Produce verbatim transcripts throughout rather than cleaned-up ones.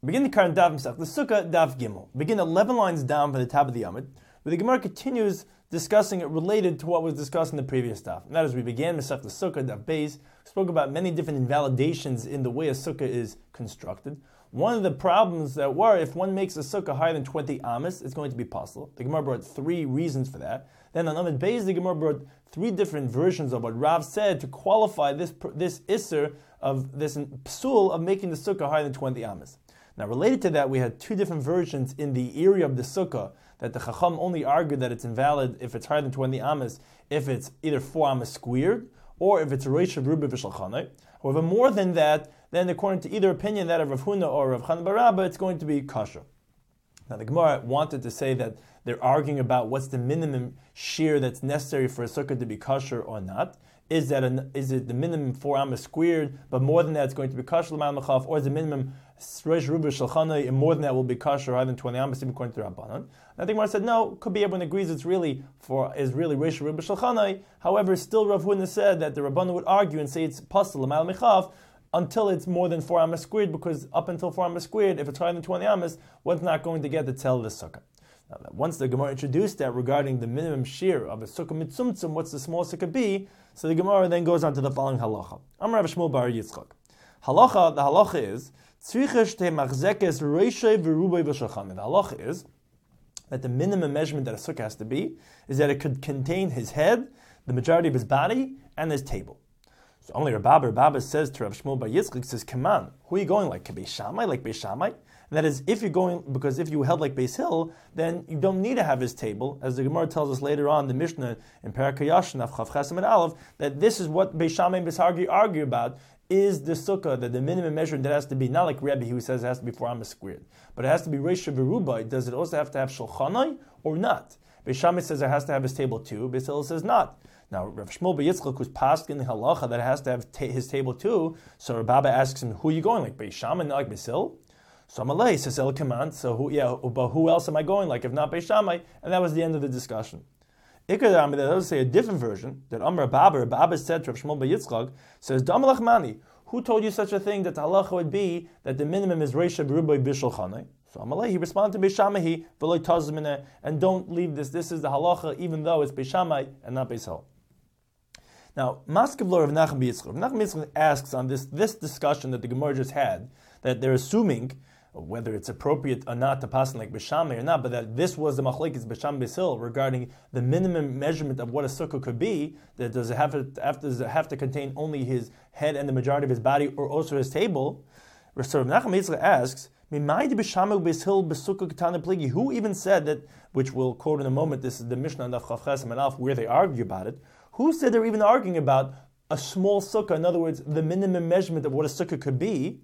Begin the current Daf Masech, the Sukkah Daf Gimel. Begin eleven lines down from the top of the Amud, where the Gemara continues discussing it related to what was discussed in the previous Daf. And that is, we began Masech the Sukkah Daf Beis, spoke about many different invalidations in the way a Sukkah is constructed. One of the problems that were, if one makes a Sukkah higher than twenty Amas, it's going to be possible. The Gemara brought three reasons for that. Then on Amud Beis, the Gemara brought three different versions of what Rav said to qualify this this Isser of this Psul of making the Sukkah higher than twenty Amas. Now, related to that, we had two different versions in the area of the Sukkah, that the Chacham only argued that it's invalid if it's higher than twenty Amas, if it's either four Amas squared, or if it's a Reish of Ruba V'Shalchanai. However, more than that, then according to either opinion, that of Rav Huna or Rav Chanan bar Abba, it's going to be kosher. Now, the Gemara wanted to say that they're arguing about what's the minimum shear that's necessary for a Sukkah to be kosher or not. Is that an, is it the minimum four amas squared, but more than that it's going to be kosher l'mal mechaf, or is the minimum reish ruba shalchanai, and more than that will be kosher higher than twenty amas, according to Rabbanan? I think Gemara said no. Could be everyone agrees it's really for is really reish ruba shalchanai. However, still Rav Huna said that the Rabbanan would argue and say it's pasul l'mal mechaf until it's more than four amas squared, because up until four amas squared, if it's higher than twenty amas, one's not going to get the tel of the sukkah. Now, once the Gemara introduced that regarding the minimum shear of a sukkah mitzumtzum, what's the smallest it could be? So the Gemara then goes on to the following halacha. Amar Rav Shmuel bar Yitzchak. Halacha, the halacha is tzricha shtei machzekes reishei v'rubei v'shachanai. The halacha is that the minimum measurement that a sukkah has to be is that it could contain his head, the majority of his body, and his table. So only Rabba Rabba says to Rav Shmuel bar Yitzchak, says, come on, who are you going like? Beis Shammai, like Beis Shammai? And that is, if you're going, because if you held like Beis Hill, then you don't need to have his table, as the Gemara tells us later on, the Mishnah in Perek Hayashin, Chav Chesem and Aleph, that this is what Beis Shammai and Beis Hargi argue about, is the sukkah, that the minimum measurement that has to be, not like Rebbe who says it has to be four amas squared, but it has to be Reish V'Rubai. Does it also have to have Shulchanai or not? Beis Shammai says it has to have his table too, Beis Hill says not. Now, Rav Shmuel bar Yitzchak, who's passed in the halacha that it has to have ta- his table too, so Rabba asks him, who are you going, like Beis Shammai, not like Beis Hill? So Amalei says El Kaman. So who, yeah, but who else am I going like if not Beis Shammai? And that was the end of the discussion. Ikar that does say a different version that Amar Baba Baba said to Rav Shmuel bar Yitzchak, says Damalach Mani. Who told you such a thing that the halacha would be that the minimum is Reisha B'Rubai B'Shalchanai? So Amalei he responded to Beis Shammai v'lo tazmina, and don't leave this. This is the halacha, even though it's Beis Shammai and not Beis Hill. Now, Maskevlo of Nachum Yitzchak. Nachum Yitzchak asks on this this discussion that the Gemara just had that they're assuming whether it's appropriate or not to pass like Beis Shammai or not, but that this was the machlekes Beis Shammai Beis Hill regarding the minimum measurement of what a sukkah could be. That does it have to, does it have to contain only his head and the majority of his body, or also his table? So Nachum Yitzchak asks, who even said that, which we'll quote in a moment, this is the Mishnah Daf Chav Chesem and Aleph, where they argue about it. Who said they're even arguing about a small sukkah? In other words, the minimum measurement of what a sukkah could be.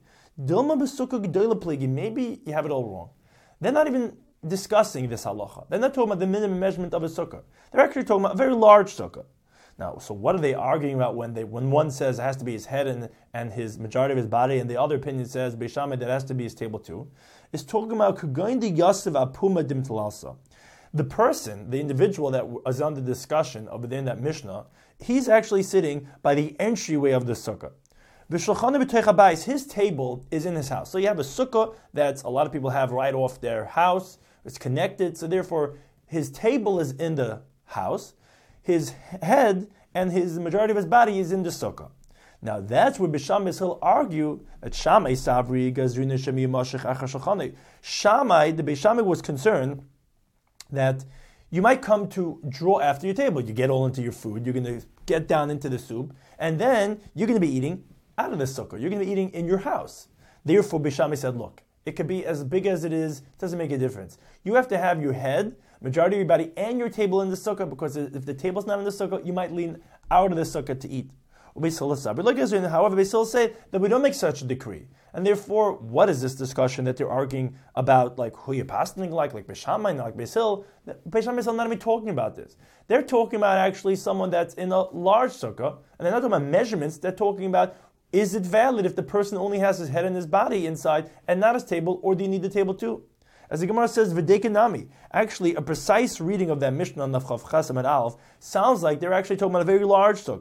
Maybe you have it all wrong. They're not even discussing this halacha. They're not talking about the minimum measurement of a sukkah. They're actually talking about a very large sukkah. Now, so what are they arguing about when they when one says it has to be his head and, and his majority of his body, and the other opinion says Beis Shammai that has to be his table too? It's talking about Kugain de Yosef Apuma Dim Talalsa. The person, the individual that was under discussion over there in that Mishnah, he's actually sitting by the entryway of the sukkah. His table is in his house. So you have a sukkah that a lot of people have right off their house. It's connected. So therefore, his table is in the house. His head and his the majority of his body is in the sukkah. Now that's where Beis Shammai will argue that Shammai Savri Gazrina Shemi Mashich Achar Shulchanai. Shammai, the Beis Shammai was concerned that you might come to draw after your table. You get all into your food. You're going to get down into the soup, and then you're going to be eating out of the sukkah. You're going to be eating in your house. Therefore, Beis Shammai said, look, it could be as big as it is. It doesn't make a difference. You have to have your head, majority of your body, and your table in the sukkah, because if the table's not in the sukkah, you might lean out of the sukkah to eat. However, they still say that we don't make such a decree. And therefore, what is this discussion that they're arguing about, like who you're passing like, like Beis Shammai, not like Beis Hill? Beis Shammai is not even talking about this. They're talking about actually someone that's in a large sukkah, and they're not talking about measurements. They're talking about, is it valid if the person only has his head and his body inside and not his table, or do you need the table too? As the Gemara says, V'dekanami. Actually, a precise reading of that Mishnah on Naf Chav Chesem and Aleph sounds like they're actually talking about a very large sukkah.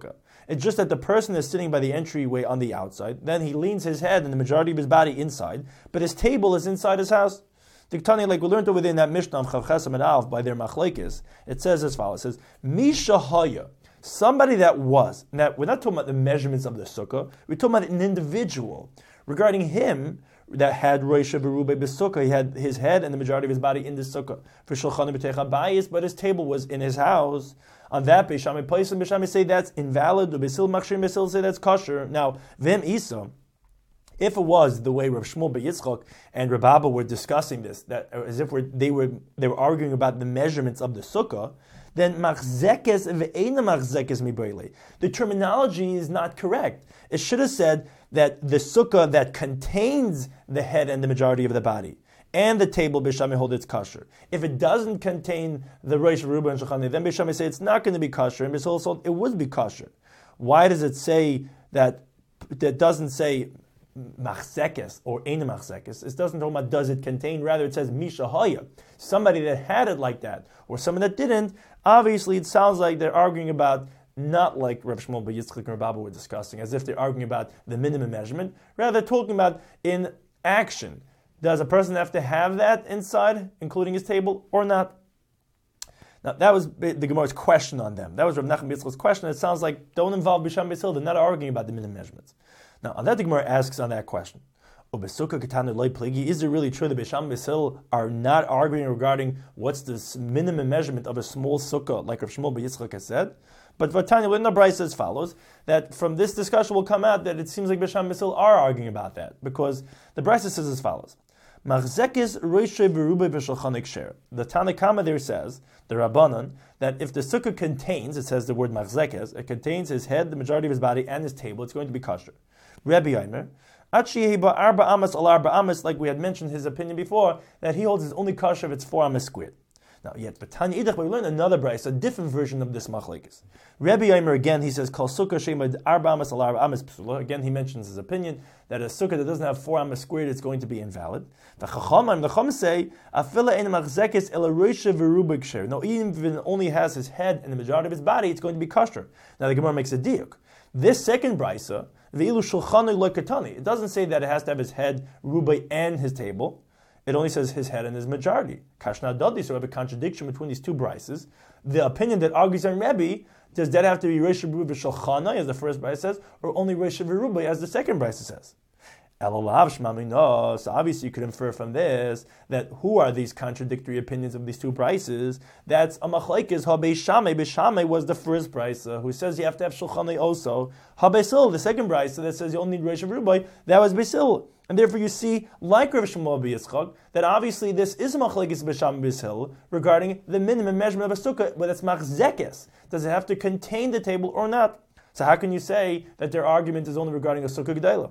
It's just that the person is sitting by the entryway on the outside. Then he leans his head and the majority of his body inside, but his table is inside his house. Diktani, like we learned within that Mishnah Chav Chesam and Alf by their machlekes, it says as follows: it says Misha Haya, somebody that was. Now we're not talking about the measurements of the sukkah. We're talking about an individual. Regarding him, that had Rosh Verube B'Sukkah, he had his head and the majority of his body in the sukkah. For Shulchan B'Techa Bayis, but his table was in his house. On that, Beishamai Pais and Beishamai say that's invalid. Beisil Machshir Beisil say that's kosher. Now, Vim Isa, if it was the way Rav Shmuel Bar Yitzchak and Rav Abba were discussing this, that as if we're, they were they were arguing about the measurements of the sukkah, then machzekes ve'ena machzekes mibrele. The terminology is not correct. It should have said that the sukkah that contains the head and the majority of the body and the table, Beishamai hold it's kosher. If it doesn't contain the Rosh Verube and Shulchan, then Beishamai say it's not going to be kosher, and Beisil also it would be kosher. Why does it say that? That doesn't say machzekes or ein machzekes. It doesn't talk about does it contain. Rather, it says misha haya. Somebody that had it like that, or someone that didn't. Obviously, it sounds like they're arguing about not like Rav Shmuel Bar Yitzchak and Rav Abba were discussing, as if they're arguing about the minimum measurement. Rather, they're talking about in action. Does a person have to have that inside, including his table, or not? Now, that was the Gemara's question on them. That was Rav Nachman Yitzchak's question. It sounds like don't involve Bisham Beisil. They're not arguing about the minimum measurements. Now, on that, the Gemara asks on that question, is it really true that Bisham Beisil are not arguing regarding what's the minimum measurement of a small sukkah, like Rav Shmuel Bar Yitzchak has said? But Vatanya, when the Brisa as follows, that from this discussion will come out that it seems like Bisham Beisil are arguing about that, because the Brisa says as follows. Machzekes Roishe Verube B'Shulchan Ksher. The Tanakama there says, the Rabbanan, that if the sukkah contains, it says the word machzekes, it contains his head, the majority of his body, and his table, it's going to be kosher. Rabbi Yomer, Achiyeba Arba Amas al Arba Amas, like we had mentioned his opinion before, that he holds is only kosher if it's four amas squared. Now, yet, but Tanya Idach, we learn another brayso, a different version of this machlekes. Rabbi Yomer again, he says, Kol sukkah shema arba amas al arba amas psula. Again, he mentions his opinion that a sukkah that doesn't have four amas squared is going to be invalid. The Chachamim, the Chacham say, Afila ein machzekes el roisha v'ruba ksher. No, even if it only has his head and the majority of his body, it's going to be kosher. Now, the Gemara makes a diuk. This second brayso, v'ilu shulchanu loikatani. It doesn't say that it has to have his head, rubai, and his table. It only says his head and his majority. Kashna Dodi, so we have a contradiction between these two brises. The opinion that argues on Rebbe, does that have to be Rosh Verube Shulchana, as the first brise says, or only Rosh Verube, as the second brise says? Elolav Shmamino. So obviously you could infer from this that who are these contradictory opinions of these two brises? That's a machlekes. HaBeishame, Beishame was the first brise who says you have to have Shulchana also. HaBeisil, the second brise that says you only need Rosh Verube, that was Beisil. And therefore you see, like Rav Shmuel Bar Yitzchak, that obviously this is a machlekes b'sham b'shil regarding the minimum measurement of a sukkah, whether it's machzekes. Does it have to contain the table or not? So how can you say that their argument is only regarding a sukkah gedela?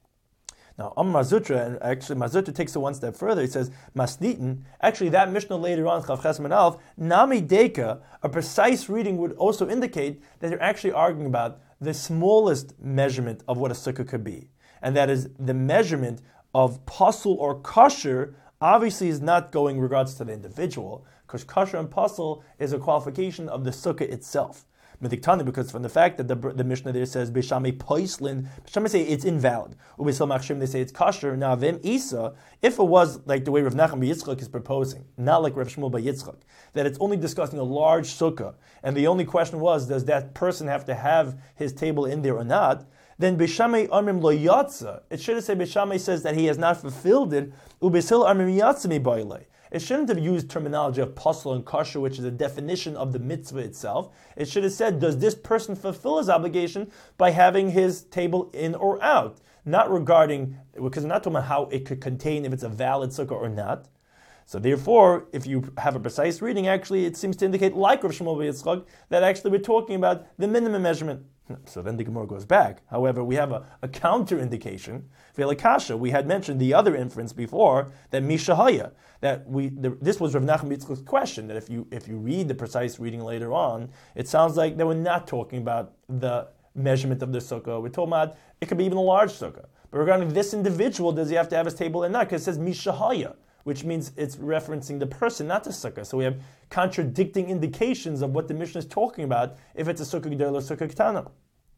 Now, Am Mazutra, and actually Mazutra takes it one step further. He says, Masnitin, actually that Mishnah later on, Chav Ches Menalf, Nami Deka, a precise reading would also indicate that they're actually arguing about the smallest measurement of what a sukkah could be. And that is the measurement of pasul or kosher, obviously is not going in regards to the individual, because kosher and pasul is a qualification of the sukkah itself. Because from the fact that the, the Mishnah there says Bishame Poislin, Bishame say it's invalid. Ubisal Machshim they say it's kosher. Now Vim Isa, if it was like the way Rav Nachman Bar Yitzchak is proposing, not like Rav Shmuel Bar Yitzchak, that it's only discussing a large sukkah, and the only question was, does that person have to have his table in there or not? Then Bishame Amrim Lo Yatza, it should have said Bishame says that he has not fulfilled it. Ubisil Amrim Yatza Mi Bailei. It shouldn't have used terminology of pasul and kosher, which is a definition of the mitzvah itself. It should have said, does this person fulfill his obligation by having his table in or out? Not regarding, because we're not talking about how it could contain, if it's a valid sukkah or not. So therefore, if you have a precise reading, actually it seems to indicate, like Rav Shmuel Bar Yitzchak, that actually we're talking about the minimum measurement. So then the Gemara goes back. However, we have a, a counter indication. Ve'lakasha, we had mentioned the other inference before, that Mishahaya, that we the, this was Rav Nachman Bar Yitzchak's question, that if you if you read the precise reading later on, it sounds like that we're not talking about the measurement of the sukkah. We're talking about, it could be even a large sukkah. But regarding this individual, does he have to have his table or not? Because it says Mishahaya, which means it's referencing the person, not the sukkah. So we have contradicting indications of what the Mishnah is talking about, if it's a sukkah gedol or sukkah ketana.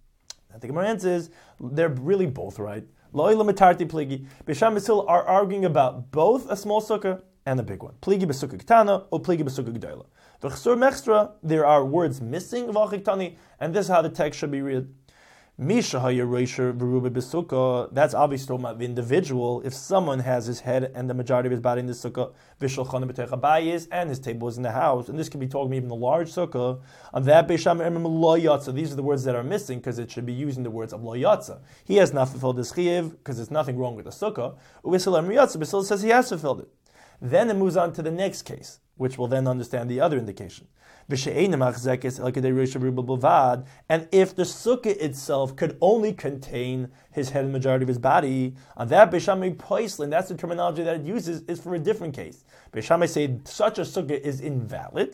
And the Gemara answers, they're really both right. Lo ila mitarti pligi. Beis Shammai Basil are arguing about both a small sukkah and a big one. Pligi b'sukkah ketana or pligi b'sukkah gedola. V'chsur mechstra, there are words missing v'achiktani, and this is how the text should be read. Misha hayareisher v'ruba b'sukkah. That's obviously talking about the individual. If someone has his head and the majority of his body in the sukkah, v'shalchana b'teich habayis, and his table is in the house, and this can be talking even the large sukkah. On that Beis Shammai emrim lo yatsa. These are the words that are missing because it should be using the words of lo yatsa. He has not fulfilled his chiyuv because there's nothing wrong with the sukkah. U'v'sil emrim yatsa. Basil says he has fulfilled it. Then it moves on to the next case, which will then understand the other indication. And if the sukkah itself could only contain his head and majority of his body, on that Beis Shammai poislin, that's the terminology that it uses, is for a different case. Beis Shammai say such a sukkah is invalid.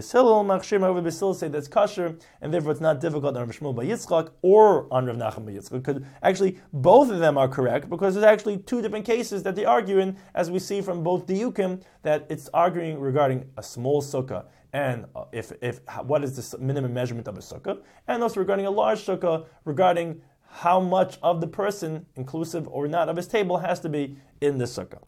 Basil say that's kosher, and therefore it's not difficult on Rav Shmuel bar Yitzchak or on Rav Nachman bar Yitzchak. Because actually both of them are correct, because there's actually two different cases that they argue in, as we see from both diyukim, that it's arguing regarding a small sukkah, and if if what is the minimum measurement of a sukkah, and also regarding a large sukkah, regarding how much of the person, inclusive or not, of his table has to be in the sukkah.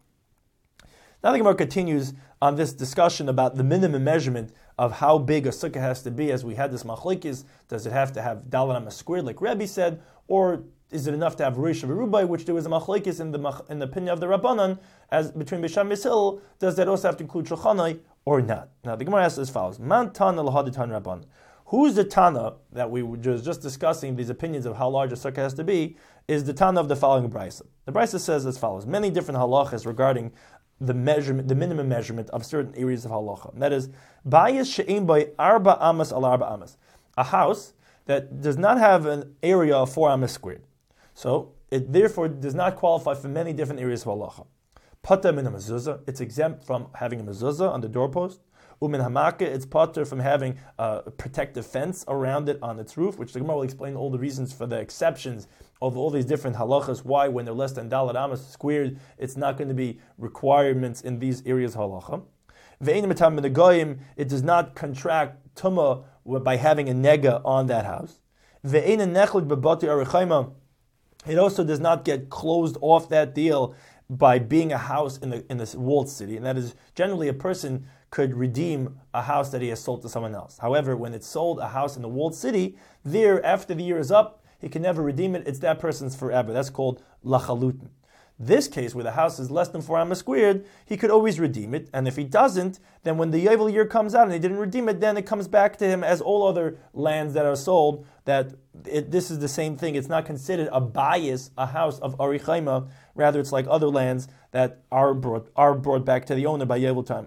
Now the Gemara continues on this discussion about the minimum measurement of how big a sukkah has to be, as we had this machlokes. Does it have to have daled amma squared, like Rebbe said, or is it enough to have Rish V'Rubai, which there was a machlokes in the in the opinion of the Rabbanan, as between Beis Shammai Basil, does that also have to include Shulchanai or not? Now the Gemara asks as follows: Man Tana l'haditan Rabban. Who's the Tana that we were just, just discussing these opinions of how large a sukkah has to be? Is the Tana of the following brisa. The brisa says as follows: many different halachas regarding the measurement, the minimum measurement of certain areas of halacha. And that is, bayis she'im by arba amas al arba amas, a house that does not have an area of four amas squared. So it therefore does not qualify for many different areas of halacha. Pata min mezuzah, it's exempt from having a mezuzah on the doorpost. Umin hamaka, it's pater from having a protective fence around it on its roof, which the Gemara will explain all the reasons for the exceptions of all these different halachas, why when they're less than daled amas squared, it's not going to be requirements in these areas of halacha. Ve'ein metam min hagoyim, it does not contract tumah by having a nega on that house. Ve'ein nechlik bebati arichayma, it also does not get closed off that deal by being a house in the in this walled city, and that is generally a person could redeem a house that he has sold to someone else. However, when it's sold a house in the walled city, there after the year is up, he can never redeem it. It's that person's forever. That's called lachalutin. This case, where the house is less than four amas squared, he could always redeem it. And if he doesn't, then when the Yovel year comes out and he didn't redeem it, then it comes back to him as all other lands that are sold, that it, this is the same thing. It's not considered a bias, a house of Arichayma. Rather, it's like other lands that are brought, are brought back to the owner by Yovel time.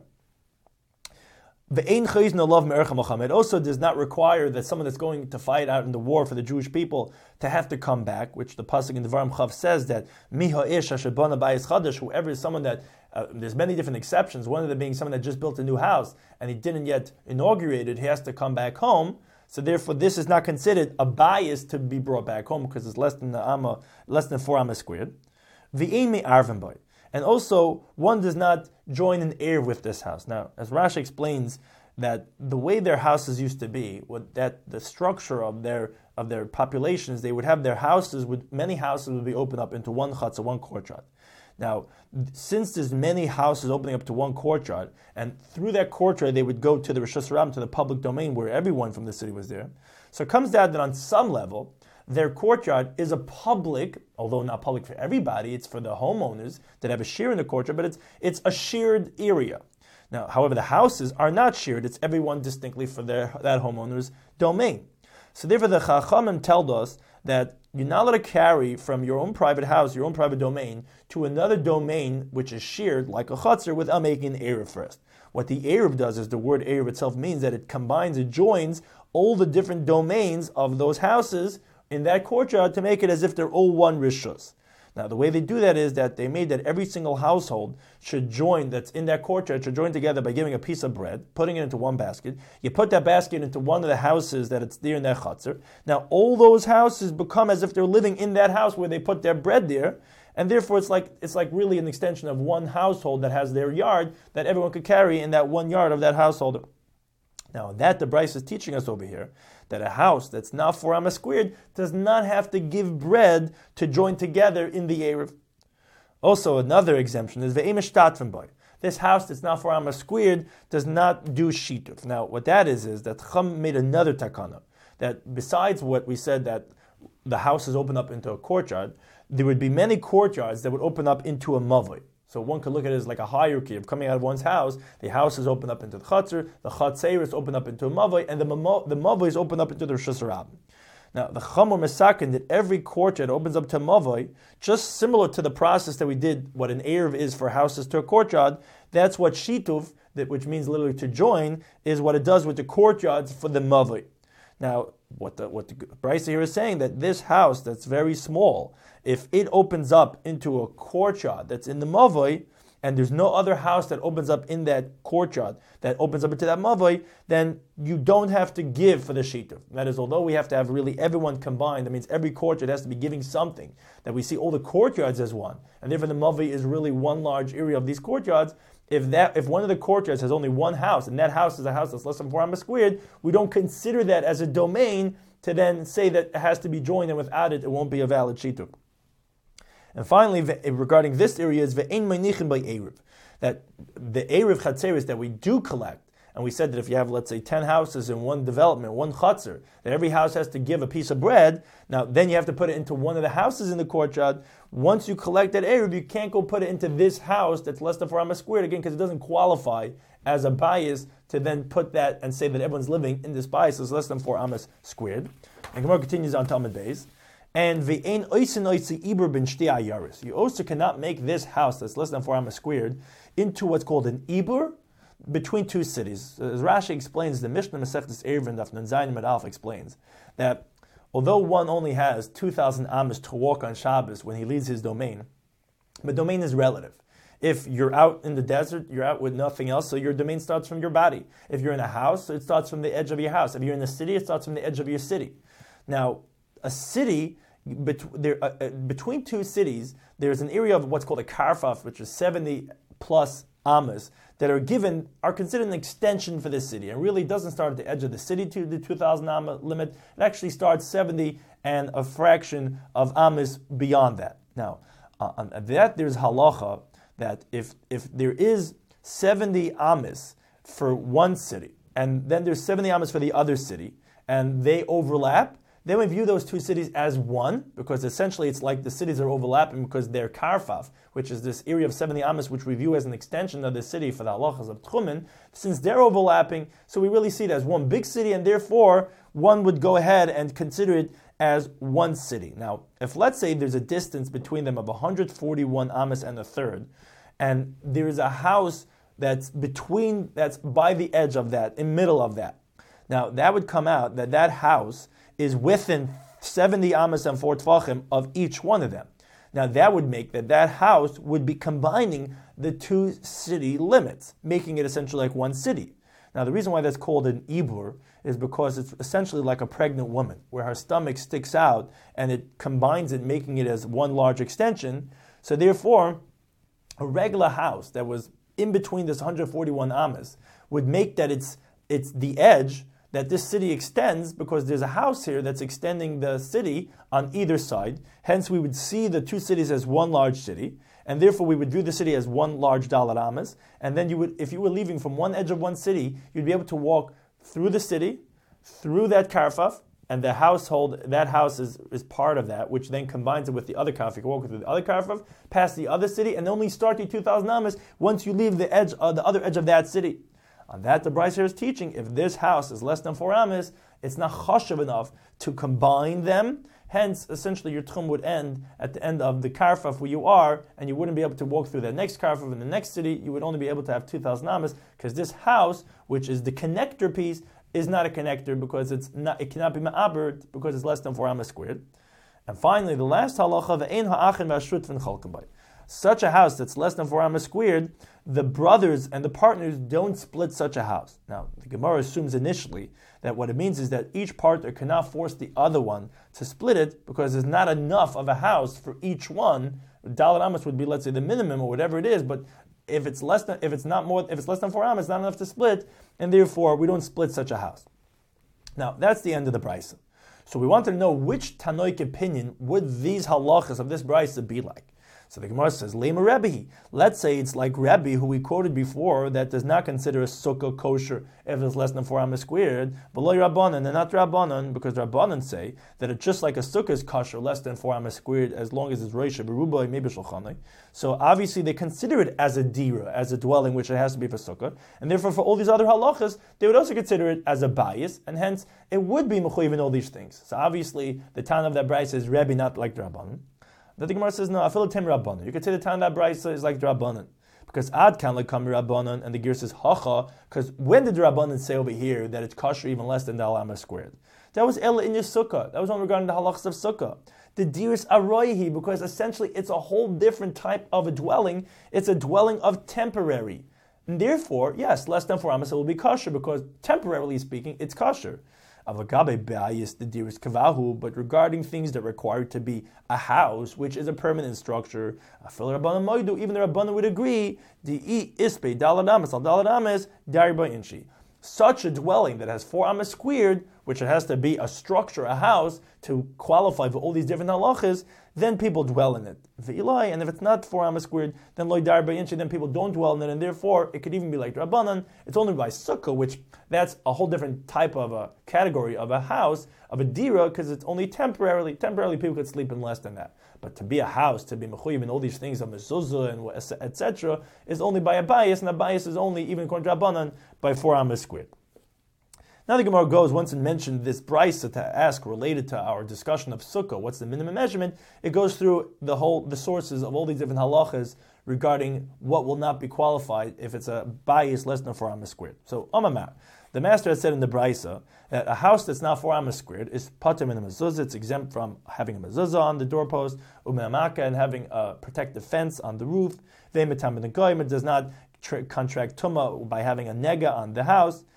It also does not require that someone that's going to fight out in the war for the Jewish people to have to come back, which the pasuk in Devarim Chav says that Miha ish asher bana bayis chadash, whoever is someone that, uh, there's many different exceptions, one of them being someone that just built a new house and he didn't yet inaugurate it, he has to come back home. So therefore this is not considered a bias to be brought back home because it's less than the amma, less than four amas squared. V'imi arvin boy. And also, one does not join an heir with this house. Now, as Rashi explains, that the way their houses used to be, what that the structure of their of their populations, they would have their houses, would many houses would be opened up into one chutzah, one courtyard. Now, since there's many houses opening up to one courtyard, and through that courtyard they would go to the Rishus Ram, to the public domain where everyone from the city was there. So it comes down that on some level, their courtyard is a public, although not public for everybody, it's for the homeowners that have a share in the courtyard, but it's it's a shared area. Now, however, the houses are not shared, it's everyone distinctly for their that homeowner's domain. So therefore the Chachamim told us that you're not allowed to carry from your own private house, your own private domain, to another domain which is shared, like a chutzner, without making an Erev first. What the Erev does is, the word Erev itself means that it combines, it joins all the different domains of those houses in that courtyard to make it as if they're all one rishus. Now, the way they do that is that they made that every single household should join, that's in that courtyard, should join together by giving a piece of bread, putting it into one basket. You put that basket into one of the houses that it's there in that chutzner. Now, all those houses become as if they're living in that house where they put their bread there, and therefore it's like it's like really an extension of one household that has their yard that everyone could carry in that one yard of that household. Now, that the Bryce is teaching us over here, that a house that's not four amas squared does not have to give bread to join together in the Erev. Also, another exemption is ve'emish tatvenboy. This house that's not four amas squared does not do shituf. Now, what that is, is that Chum made another takana, that besides what we said that the house is opened up into a courtyard, there would be many courtyards that would open up into a mavoi. So one could look at it as like a hierarchy of coming out of one's house. The house is opened up into the chatzar, the chatzar is opened up into a mavoi, and the mavo, the mavoi is opened up into the Rosh Hashanah. Now, the Chamor Mesakin that every courtyard opens up to a mavoi, just similar to the process that we did, what an Erev is for houses to a courtyard, that's what shituf, that, which means literally to join, is what it does with the courtyards for the mavoi. Now, what the what the Bryce here is saying, that this house that's very small, if it opens up into a courtyard that's in the mavoi, and there's no other house that opens up in that courtyard that opens up into that mavoi, then you don't have to give for the shituf. That is, although we have to have really everyone combined, that means every courtyard has to be giving something, that we see all the courtyards as one, and therefore the mavoi is really one large area of these courtyards. If that, if one of the courtyards has only one house, and that house is a house that's less than four amas squared, we don't consider that as a domain to then say that it has to be joined, and without it, it won't be a valid shituf. And finally, regarding this area is ve'ein meinichin by Erev, that the Erev chatzeris that we do collect, and we said that if you have, let's say, ten houses in one development, one chatzar, that every house has to give a piece of bread. Now, then you have to put it into one of the houses in the courtyard. Once you collect that Erev, you can't go put it into this house that's less than four amas squared again, because it doesn't qualify as a bias to then put that and say that everyone's living in this bias is less than four amas squared. And Gemara continues on Talmud Beis. And ve'ein oisin oisi ibur ben shti ayaris. You also cannot make this house that's less than four amas squared into what's called an ibur between two cities. As Rashi explains, the Mishnah Masechtas Erev and Daf Nun Zayin Amud Aleph explains that although one only has two thousand amas to walk on Shabbos when he leaves his domain, but domain is relative. If you're out in the desert, you're out with nothing else, so your domain starts from your body. If you're in a house, it starts from the edge of your house. If you're in the city, it starts from the edge of your city. Now, a city, bet- there, uh, uh, between two cities, there's an area of what's called a karfaf, which is seventy plus amas, that are given, are considered an extension for this city. And really doesn't start at the edge of the city to the two thousand amma limit. It actually starts seventy and a fraction of amas beyond that. Now, uh, on that there's halacha, that if if there is seventy amas for one city, and then there's seventy amas for the other city, and they overlap, then we view those two cities as one, because essentially it's like the cities are overlapping because they're karfaf, which is this area of seventy amas, which we view as an extension of the city for the halachas of Tchumen. Since they're overlapping, so we really see it as one big city, and therefore one would go ahead and consider it as one city. Now, if let's say there's a distance between them of one hundred forty-one amas and a third, and there is a house that's between, that's by the edge of that, in middle of that. Now, that would come out that that house is within seventy amas and four tvachim of each one of them. Now, that would make that that house would be combining the two city limits, making it essentially like one city. Now, the reason why that's called an ibur is because it's essentially like a pregnant woman, where her stomach sticks out and it combines it, making it as one large extension. So therefore, a regular house that was in between this one hundred forty-one amas would make that it's it's the edge that this city extends, because there's a house here that's extending the city on either side. Hence, we would see the two cities as one large city, and therefore we would view the city as one large dalat amas. And then you would, if you were leaving from one edge of one city, you'd be able to walk through the city, through that karfaf, and the household, that house is, is part of that, which then combines it with the other karfaf. You can walk through the other karfaf, past the other city, and only start your two thousand amas once you leave the edge, uh, the other edge of that city. On that, the Bryce here is teaching, if this house is less than four amas, it's not chashav enough to combine them. Hence, essentially, your tchum would end at the end of the karfaf where you are, and you wouldn't be able to walk through that next karfaf in the next city. You would only be able to have two thousand amas, because this house, which is the connector piece, is not a connector, because it's not, it cannot be ma'aber, because it's less than four amas squared. And finally, the last halacha, ve'ein ha'achin v'ashrut v'nchalken bay. Such a house that's less than four amas squared, the brothers and the partners don't split such a house. Now, the Gemara assumes initially that what it means is that each partner cannot force the other one to split it, because there's not enough of a house for each one. Dalet amas would be, let's say, the minimum or whatever it is, but if it's less than, if it's not more, if it's less than four amas, it's not enough to split, and therefore we don't split such a house. Now that's the end of the brisa. So we want to know which Tanoic opinion would these halachas of this brisa be like. So the Gemara says, Lema Rebbe. Let's say it's like Rebbe, who we quoted before, that does not consider a sukkah kosher if it's less than four amas squared, but lo Rabbanan, and not Rabbanan, because Rabbanan say that it's just like a sukkah is kosher less than four amas squared as long as it's reisha berubai maybe shulchanai. So obviously they consider it as a dira, as a dwelling, which it has to be for sukkah, and therefore for all these other halachas, they would also consider it as a bias, and hence it would be mechuyev in all these things. So obviously the town of that brayse is Rebbe, not like the Rabbanan. The Gemara says, no, I feel tim Rabbanan. You could say the time that brayse is like the Rabbanan. Because ad can like come Rabbanan, and the gear says hacha, because when did the Rabbanan say over here that it's kosher even less than the alama squared? That was Ela in your sukkah. That was one regarding the halachas of sukkah. The diris aroihi, because essentially it's a whole different type of a dwelling. It's a dwelling of temporary. And therefore, yes, less than four amas it will be kosher, because temporarily speaking, it's kosher. Avagabe bias the diris kavahu, but regarding things that require to be a house, which is a permanent structure, even the Rabbanan would agree, the ispe daladamas al daladamas dariba inchi. Such a dwelling that has four amas squared, which it has to be a structure, a house, to qualify for all these different halachas, then people dwell in it. V'ilai, and if it's not four amas squared, then loy dar ba'inchi, then people don't dwell in it, and therefore it could even be like Rabbanan. It's only by sukkah, which that's a whole different type of a category of a house, of a dira, because it's only temporarily. Temporarily, people could sleep in less than that. But to be a house, to be mechuyev and all these things of mezuzah and et cetera, is only by a bias, and a bias is only, even according to Rabbanan, by four amas squared. Now the Gemara goes, once it mentioned this brisa to ask related to our discussion of sukkah, what's the minimum measurement, it goes through the whole the sources of all these different halachas regarding what will not be qualified if it's a bias less than four amas squared. So, Amamar, the master has said in the brisa that a house that's not four amas squared is pater min mezuzah, it's exempt from having a mezuzah on the doorpost, umeamaka, and having a protective fence on the roof, ve'metam ben goyim, it does not tra- contract tumah by having a nega on the house,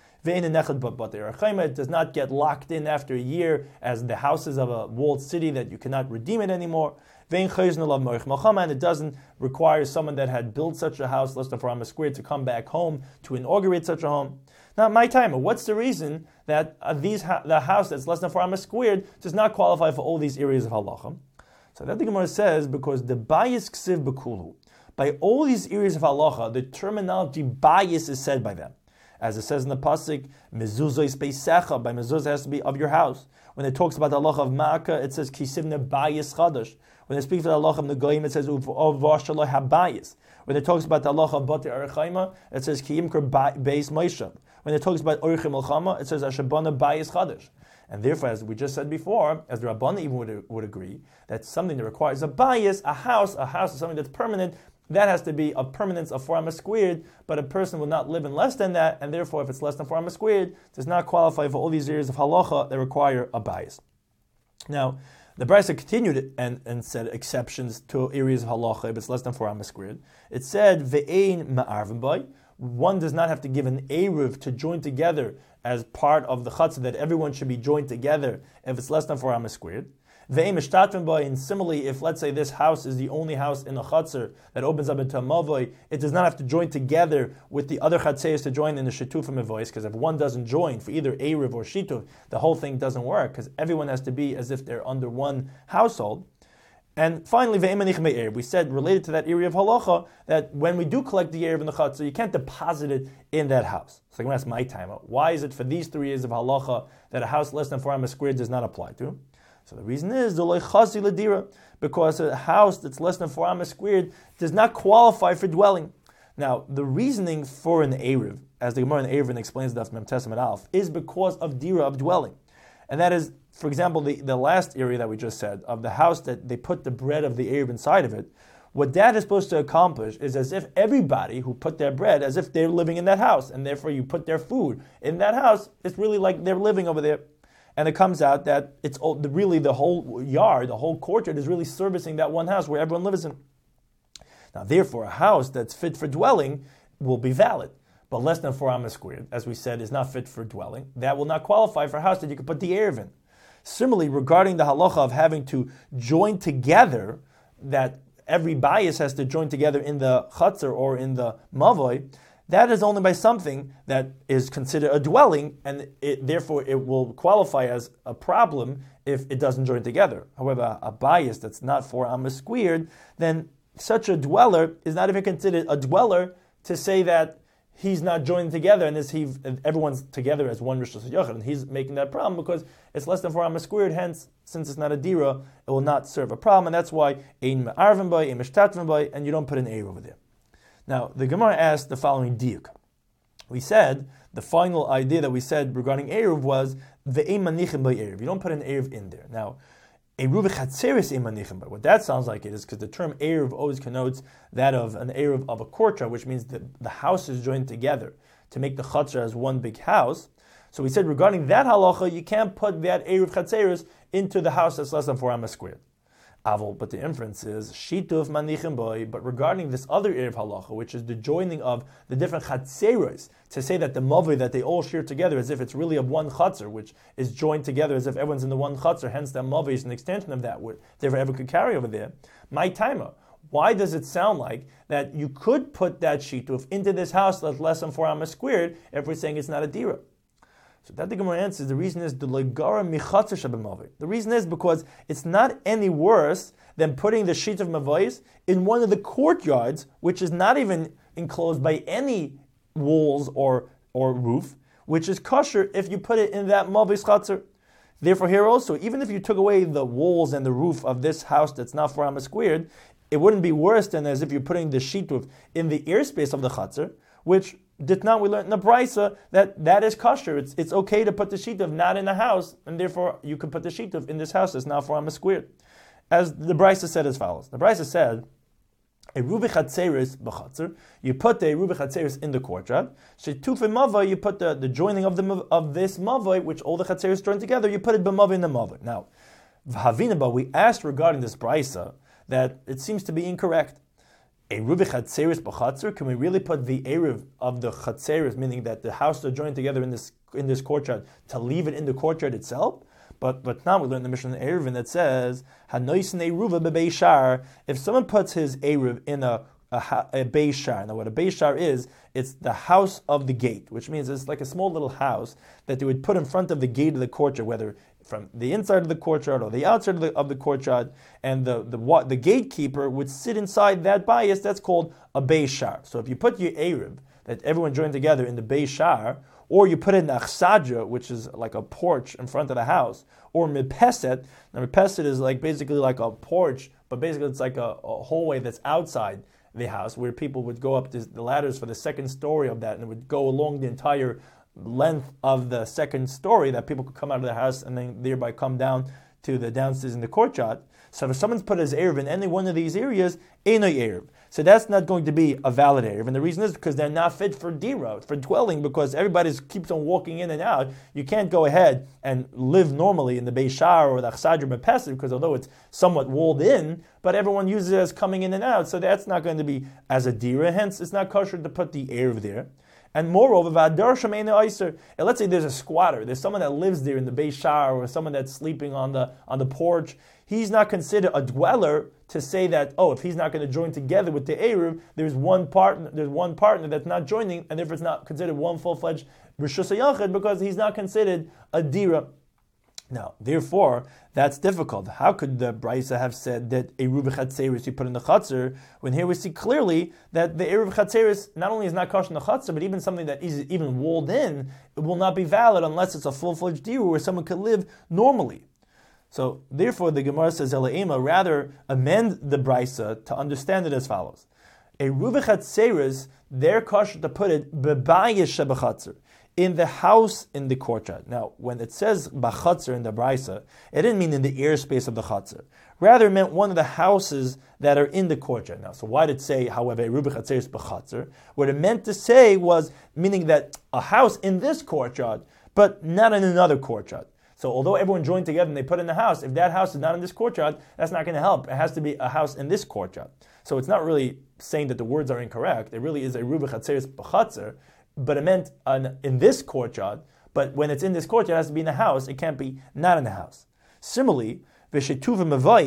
it does not get locked in after a year as the houses of a walled city that you cannot redeem it anymore. And it doesn't require someone that had built such a house less than four amas squared to come back home to inaugurate such a home. Now, my time, what's the reason that uh, these ha- the house that's less than four amas squared does not qualify for all these areas of halacha? So that the Gemara says because the bias ksiv bekulu, by all these areas of halacha, the terminology bias is said by them. As it says in the pasuk, mezuzah is beisecha. By mezuzah has to be of your house. When it talks about the halacha of Makkah, it says kisivne bayis chadash. When it speaks of the halacha of Negoyim, it says uvashaloi habayis. When it talks about the halacha of Bati Archaima, it says kiyimker beis Moshe. When it talks about Orchim Milchama, it says ashabana bayis chadash. And therefore, as we just said before, as the Rabbanan even would, would agree, that something that requires a bias, a house, a house is something that's permanent. That has to be of permanence of four amas squared, but a person will not live in less than that, and therefore, if it's less than four amas squared, does not qualify for all these areas of halacha that require a bias. Now, the Brisa continued and, and said exceptions to areas of halacha if it's less than four amas squared. It said ve'ein ma'arvin bay. One does not have to give an eruv to join together as part of the chutzah that everyone should be joined together if it's less than four amas squared. And similarly, if let's say this house is the only house in a chutzner that opens up into a mavoi, it does not have to join together with the other chatzers to join in the shituf mavois, because if one doesn't join for either eruv or shituf, the whole thing doesn't work, because everyone has to be as if they're under one household. And finally, we said, related to that area of halacha, that when we do collect the eruv in the chutzner, you can't deposit it in that house. So I'm going to ask my time, why is it for these three areas of halacha that a house less than four amas squared does not apply to? So the reason is because a house that's less than four amas squared does not qualify for dwelling. Now, the reasoning for an eruv, as the Gemara in Eruvin explains Daf Mem Testament Alf, is because of dira, of dwelling. And that is, for example, the, the last area that we just said, of the house that they put the bread of the eruv inside of it. What that is supposed to accomplish is as if everybody who put their bread, as if they're living in that house, and therefore you put their food in that house, it's really like they're living over there. And it comes out that it's all, really the whole yard, the whole courtyard is really servicing that one house where everyone lives in. Now, therefore, a house that's fit for dwelling will be valid, but less than four amas squared, as we said, is not fit for dwelling. That will not qualify for a house that you could put the eruv in. Similarly, regarding the halacha of having to join together, that every bias has to join together in the chatzar or in the mavoi, that is only by something that is considered a dwelling, and it, therefore it will qualify as a problem if it doesn't join together. However, a bias that's not four amas squared, then such a dweller is not even considered a dweller to say that he's not joined together and is he everyone's together as one rishus yachid, and he's making that problem because it's less than four amas squared. Hence, since it's not a dira, it will not serve a problem, and that's why ein me'arvin bay, ein mishtatvin bay, and you don't put an eir over there. Now, the Gemara asked the following diuk. We said, the final idea that we said regarding Eruv was, ve'em manichem by Eruv. You don't put an Eruv in there. Now, Eruv chatzeres em manichem by. What that sounds like it is because the term Eruv always connotes that of an Eruv of a courtyard, which means that the house is joined together to make the chatzar as one big house. So we said regarding that halacha, you can't put that Eruv chatzeres into the house that's less than four amas squared. But the inference is shituf manichem boy. But regarding this other erev halacha, which is the joining of the different chatzeros, to say that the mavi that they all share together as if it's really of one chatzar, which is joined together as if everyone's in the one chatzar. Hence, that mavi is an extension of that, what they ever could carry over there. My timer. Why does it sound like that you could put that shituf into this house that's less than four amas squared if we're saying it's not a dira? So that the Gemara answers, the reason is the legara michatzer shabamavi. The reason is because it's not any worse than putting the sheet of mavais in one of the courtyards, which is not even enclosed by any walls or or roof, which is kosher if you put it in that mavais chatzer. Therefore, here also, even if you took away the walls and the roof of this house that's not four amas squared, it wouldn't be worse than as if you're putting the sheet roof in the airspace of the chatzer, which did not we learn in the Brisa that that is kosher. It's it's okay to put the shituf not in the house, and therefore you can put the shituf in this house that's now four amas squared. As the Brisa said as follows. The Brisa said, a rubi chatzeris b'chatzer, you put the rubi chatzeris in the courtyard. Shetufe mava, you put the, the joining of the of this mava, which all the chatzeris join together, you put it b'mava in the mava. Now, v'havinaba, we asked regarding this Brisa that it seems to be incorrect. A rubi chatzeris b'chatzer, can we really put the erev of the chatzeris, meaning that the house are joined together in this in this courtyard, to leave it in the courtyard itself? But but now we learn the Mishnah in Eruvin that says hanoisen eruva bebeishar. If someone puts his eruv in a a, a beishar, now what a beishar is, it's the house of the gate, which means it's like a small little house that they would put in front of the gate of the courtyard, whether from the inside of the courtyard or the outside of the, of the courtyard, and the, the the gatekeeper would sit inside that bias. That's called a beishar. So if you put your eruv that everyone joined together in the beishar, or you put it in achsadra, which is like a porch in front of the house, or mipeset. Now mipeset is like basically like a porch, but basically it's like a, a hallway that's outside the house where people would go up this, the ladders for the second story of that, and it would go along the entire length of the second story that people could come out of the house and then thereby come down to the downstairs in the courtyard. So if someone's put his eruv in any one of these areas, einay eruv. So that's not going to be a valid eruv. And the reason is because they're not fit for dira, for dwelling, because everybody keeps on walking in and out. You can't go ahead and live normally in the beishar or the achsadra mepesiv, because although it's somewhat walled in, but everyone uses it as coming in and out. So that's not going to be as a dira. Hence, it's not kosher to put the eruv there. And moreover, let's say there's a squatter, there's someone that lives there in the beishar, or someone that's sleeping on the on the porch. He's not considered a dweller to say that, oh, if he's not going to join together with the eruv, there's one partner, there's one partner that's not joining, and therefore it's not considered one full-fledged rishus hayachid because he's not considered a dira. Now, therefore, that's difficult. How could the Brisa have said that a Eruv Chatzeris you put in the Chatzar, when here we see clearly that the Eruv Chatzeris not only is not kosher in the Chatzar, but even something that is even walled in, it will not be valid unless it's a full-fledged diru where someone could live normally. So, therefore, the Gemara says, Elaima, rather amend the Brisa to understand it as follows. A Eruv Chatzeris, they're kosher to put it bebayis shebechatzar, in the house in the courtyard. Now, when it says b'chatzar in the Brisa, it didn't mean in the airspace of the chatzar. Rather, it meant one of the houses that are in the courtyard. Now, so why did it say, however, rubi chatzar is b'chatzar? What it meant to say was, meaning that a house in this courtyard, but not in another courtyard. So although everyone joined together and they put in the house, if that house is not in this courtyard, that's not going to help. It has to be a house in this courtyard. So it's not really saying that the words are incorrect. It really is a rubi chatzar is b'chatzar, but it meant an, in this courtyard, but when it's in this courtyard, it has to be in the house, it can't be not in the house. Similarly, V'shetuvim mavayis,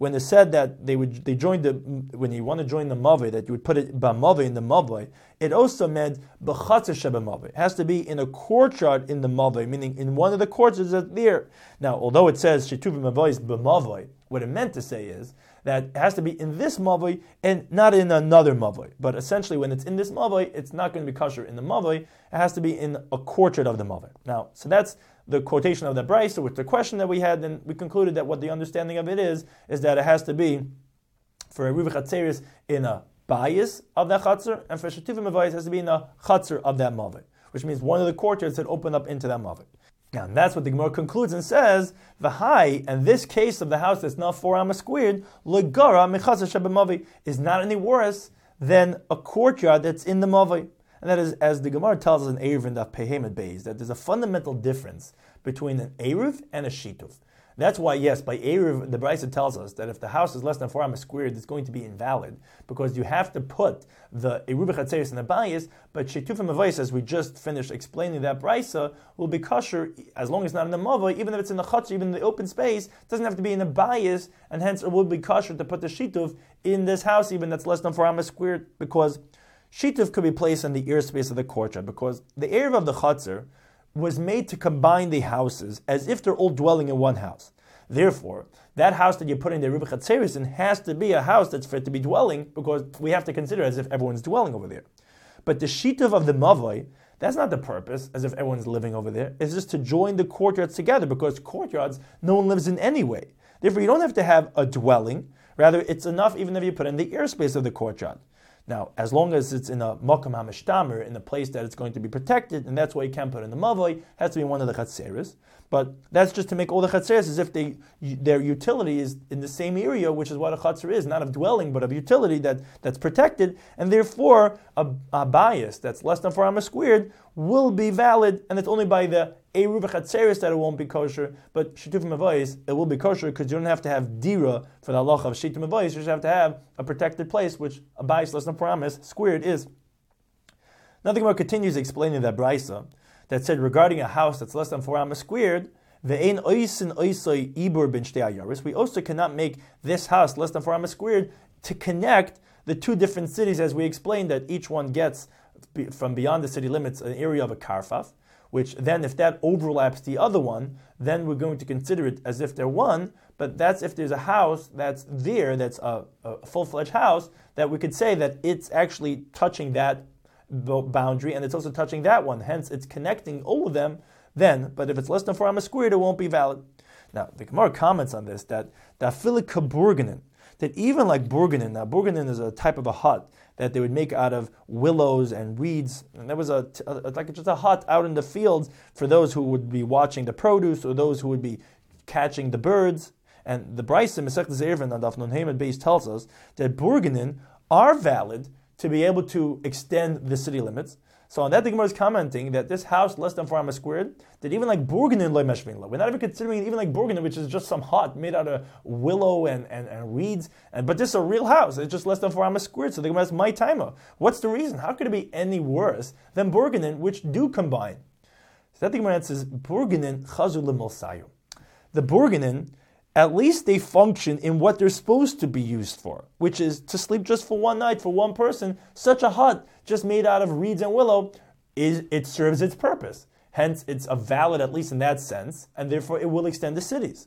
when they said that they would they joined the when you want to join the mavoi, that you would put it b'mavoi in the mavoi, it also meant b'chatzer sheb'mavoi. It has to be in a courtyard in the mavoi, meaning in one of the courtyards that's there. Now, although it says shituv mavoi is b'mavoi, what it meant to say is that it has to be in this mavoi and not in another mavoi. But essentially, when it's in this mavoi, it's not going to be kosher in the mavoi. It has to be in a courtyard of the mavoi. Now, so that's the quotation of the brisa with the question that we had, and we concluded that what the understanding of it is, is that it has to be for a Eruv Chatzeris in a bayis of that chatzar, and for Shetuvim Mavayis it has to be in a chatzar of that mavoi, which means one of the courtyards that open up into that mavoi. Now, and that's what the Gemara concludes and says, V'hai, and this case of the house that's not four amas squared, legara mechatzar sheb'mavoi, is not any worse than a courtyard that's in the mavoi. And that is, as the Gemara tells us in Eruv and Daf Pehemet Beis, that there's a fundamental difference between an Eruv and a Shituv. That's why, yes, by Eruv, the Brisa tells us that if the house is less than four amas squared, it's going to be invalid, because you have to put the Eruv Chatzeris in the bayis, but Shituf and Mavais, as we just finished explaining that Brisa, will be kosher as long as it's not in the Mavai, even if it's in the Chatzar, even in the open space, it doesn't have to be in the bayis, and hence it will be kosher to put the Shituf in this house, even that's less than four amas squared, because Shituf could be placed in the ear space of the courtyard, because the Eruv of the Chatzar was made to combine the houses as if they're all dwelling in one house. Therefore, that house that you're putting the Eruv Chatzeris in has to be a house that's fit to be dwelling, because we have to consider it as if everyone's dwelling over there. But the Shituf of the Mavoi, that's not the purpose, as if everyone's living over there. It's just to join the courtyards together, because courtyards no one lives in anyway. Therefore, you don't have to have a dwelling. Rather, it's enough even if you put in the airspace of the courtyard. Now, as long as it's in a Makam HaMishtamer, in a place that it's going to be protected, and that's why you can't put in the Mavoi, it has to be one of the Chatzeris. But that's just to make all the Chatzeris as if they, their utility is in the same area, which is what a Chatzer is, not of dwelling, but of utility that, that's protected, and therefore a, a bias that's less than four amas squared will be valid, and it's only by the Eruv Chatzeris that it won't be kosher, but Shituf Mavais, it will be kosher, because you don't have to have dira for the halacha of Shituf Mavais, you just have to have a protected place, which a bias less than four amas squared is. Now the Gemara continues explaining that brisa that said regarding a house that's less than four amas squared, ve'ein oisin oisoi ibur bin shtei ayaris, we also cannot make this house less than four amas squared to connect the two different cities, as we explained that each one gets from beyond the city limits an area of a karfaf, which then if that overlaps the other one, then we're going to consider it as if they're one, but that's if there's a house that's there, that's a, a full-fledged house, that we could say that it's actually touching that boundary, and it's also touching that one, hence it's connecting all of them then, but if it's less than four amas squared, it won't be valid. Now, the Gemara comments on this, that dafilika burganin, that even like burganin, now burganin is a type of a hut that they would make out of willows and reeds, and there was a, a like just a hut out in the fields for those who would be watching the produce or those who would be catching the birds. And the Brisa Masechet Eruvin on Daf Nun Hey Amud Beis tells us that burganin are valid to be able to extend the city limits. So on that, the Gemara is commenting that this house less than four amas squared, that even like burganin loy meshvin lo, we're not even considering it even like burganin, which is just some hut made out of willow and, and, and reeds, and but this is a real house. It's just less than four amas squared. So the Gemara is my timer. What's the reason? How could it be any worse than burganin, which do combine? So that the Gemara says burganin chazu lemilsayu. The burganin, at least they function in what they're supposed to be used for, which is to sleep just for one night, for one person. Such a hut, just made out of reeds and willow, is it serves its purpose. Hence, it's a valid, at least in that sense, and therefore it will extend the cities.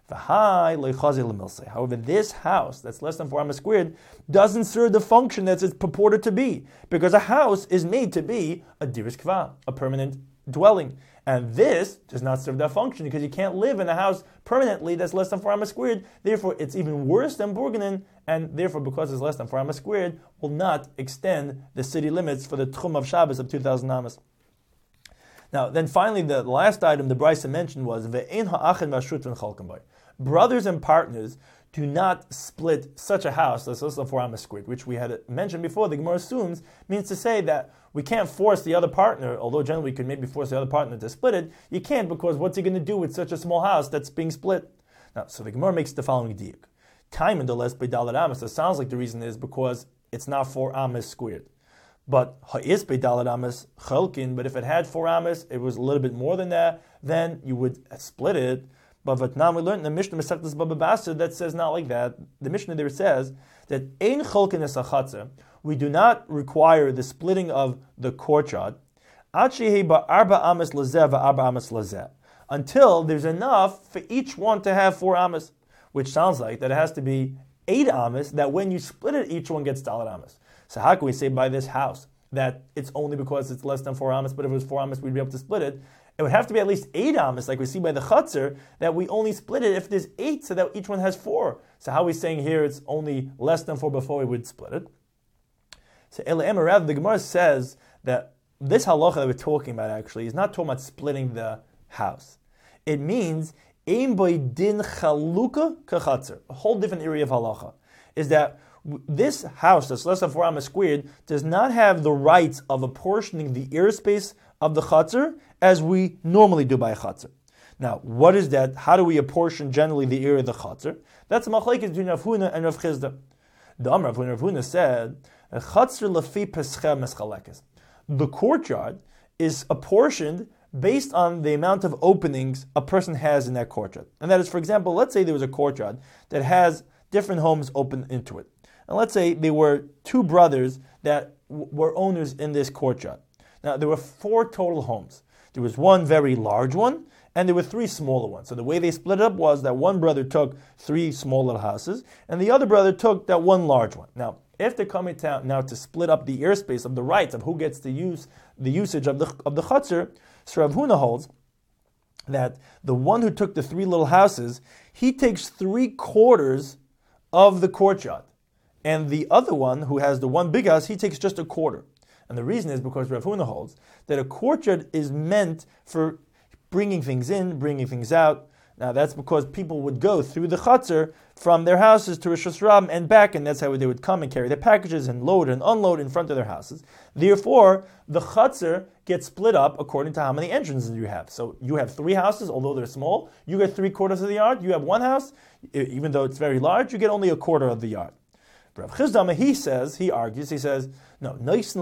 However, this house that's less than four amas squared doesn't serve the function that it's purported to be, because a house is made to be a diris kva, a permanent dwelling. And this does not serve that function, because you can't live in a house permanently that's less than four amas squared. Therefore, it's even worse than burganin, and therefore, because it's less than four amas squared, will not extend the city limits for the tchum of Shabbos of two thousand amas. Now, then finally, the last item the Brisa mentioned was ve'ein ha'achin v'ashrut v'nchalkan bay. Brothers and partners do not split such a house that's less than four amas squared, which we had mentioned before. The Gemara assumes means to say that we can't force the other partner, although generally we could maybe force the other partner to split it. You can't, because what's he going to do with such a small house that's being split? Now, so the Gemara makes the following diuk. Time in the less by dalet amas. It sounds like the reason is because it's not four amas squared. But ha'is by dalet amas chalkin. But if it had four amas, it was a little bit more than that. Then you would split it. But Vatnam, we learned in the Mishnah Masechtas Baba Basra that says not like that. The Mishnah there says that Ein Cholkin es hachatzer, we do not require the splitting of the courtyard until there's enough for each one to have four amas, which sounds like that it has to be eight amas, that when you split it, each one gets dalet amas. So how can we say by this house that it's only because it's less than four amas, but if it was four amas, we'd be able to split it? It would have to be at least eight amas, like we see by the chutzner, that we only split it if there's eight, so that each one has four. So how are we saying here it's only less than four before we would split it? So Elaim, the Gemara says that this halacha that we're talking about actually is not talking about splitting the house. It means ein by din chaluka kachatzer, a whole different area of halacha. Is that this house that's less than four amas squared does not have the rights of apportioning the airspace of the chatzar as we normally do by a chatzar. Now, what is that? How do we apportion generally the area of the chatzar? That's a machlekes between Rav Huna and Rav Chizda. The Amar Rav Huna said, "Chatzar lefi pescheh meschalekes." The courtyard is apportioned based on the amount of openings a person has in that courtyard. And that is, for example, let's say there was a courtyard that has different homes open into it. And let's say there were two brothers that w- were owners in this courtyard. Now, there were four total homes. There was one very large one, and there were three smaller ones. So the way they split it up was that one brother took three small little houses, and the other brother took that one large one. Now, if they're coming to, now to split up the airspace of the rights of who gets to use the usage of the of the chutzner, so Rav Huna holds that the one who took the three little houses, he takes three quarters of the courtyard, and the other one who has the one big house, he takes just a quarter. And the reason is because Rav Huna holds that a courtyard is meant for bringing things in, bringing things out. Now that's because people would go through the chutzner from their houses to Rosh Hashanah and back, and that's how they would come and carry their packages and load and unload in front of their houses. Therefore, the chutzner gets split up according to how many entrances you have. So you have three houses, although they're small. You get three quarters of the yard. You have one house, even though it's very large, you get only a quarter of the yard. Rav Chizda, he says, he argues, he says, no,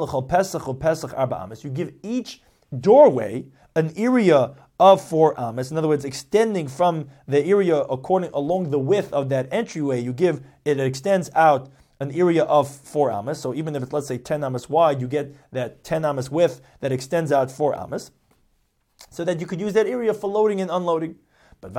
you give each doorway an area of four amas. In other words, extending from the area according along the width of that entryway, you give it extends out an area of four amas. So even if it's, let's say, ten amas wide, you get that ten amas width that extends out four amas, so that you could use that area for loading and unloading. But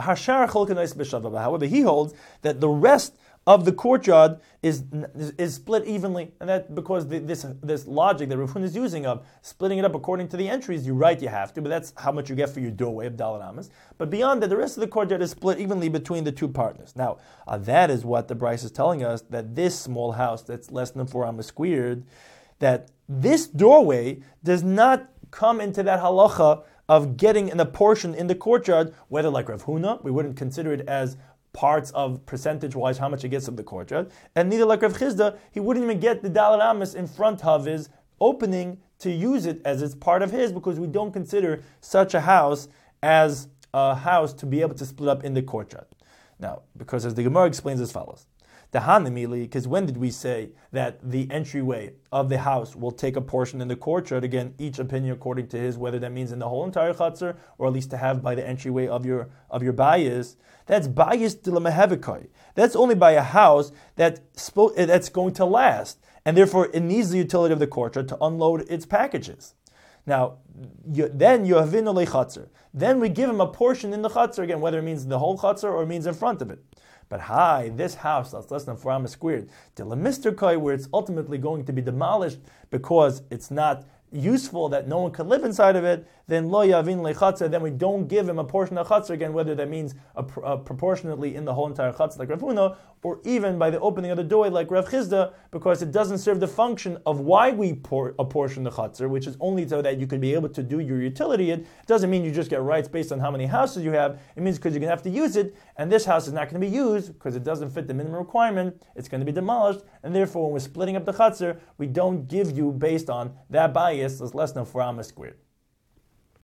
however, he holds that the rest of the courtyard is, is is split evenly, and that because the, this this logic that Rav Huna is using of splitting it up according to the entries, you're right, you have to, but that's how much you get for your doorway of dalet amas. But beyond that, the rest of the courtyard is split evenly between the two partners. Now, uh, that is what the Bryce is telling us, that this small house that's less than four amas squared, that this doorway does not come into that halacha of getting an apportion in the courtyard, whether like Rav Huna, we wouldn't consider it as parts of percentage-wise how much he gets of the courtyard, and neither like Rav Chizda, he wouldn't even get the dalet amas in front of his opening to use it as it's part of his, because we don't consider such a house as a house to be able to split up in the courtyard. Now, because as the Gemara explains as follows, because when did we say that the entryway of the house will take a portion in the courtyard? Again, each opinion according to his, whether that means in the whole entire chutzner, or at least to have by the entryway of your of your bayis. That's bayis dilamehevikai. That's only by a house that spo- that's going to last, and therefore it needs the utility of the courtyard to unload its packages. Now, you, then you have le chutzner. Then we give him a portion in the chutzner, again, whether it means the whole chutzner or it means in front of it. But hi, this house that's less than four amas squared, till a Mister Koi, where it's ultimately going to be demolished because it's not useful, that no one can live inside of it, then lo yavin lechatzah, then we don't give him a portion of chatzah, again, whether that means a, a proportionately in the whole entire chatzah like Rav Huna, or even by the opening of the door like Rav Chizda, because it doesn't serve the function of why we pour, apportion the chatzah, which is only so that you can be able to do your utility. It doesn't mean you just get rights based on how many houses you have. It means because you're going to have to use it, and this house is not going to be used because it doesn't fit the minimum requirement. It's going to be demolished, and therefore when we're splitting up the chatzah, we don't give you based on that bias as less than four amas squared.